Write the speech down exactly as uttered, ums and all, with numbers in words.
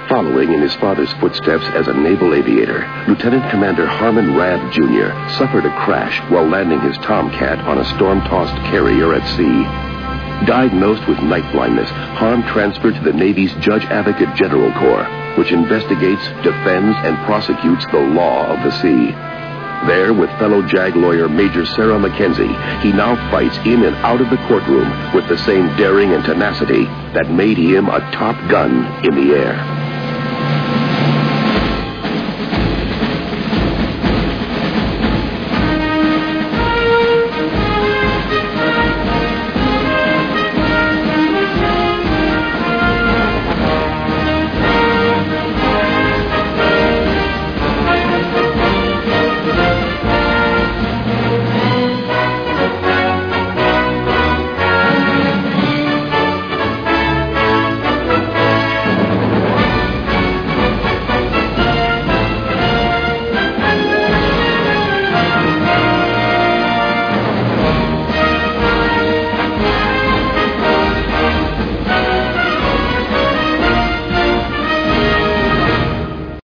Following in his father's footsteps as a naval aviator, Lieutenant Commander Harmon Rabb Junior suffered a crash while landing his Tomcat on a storm-tossed carrier at sea. Diagnosed with night blindness, Harm transferred to the Navy's Judge Advocate General Corps, which investigates, defends, and prosecutes the law of the sea. There, with fellow JAG lawyer Major Sarah McKenzie, he now fights in and out of the courtroom with the same daring and tenacity that made him a top gun in the air.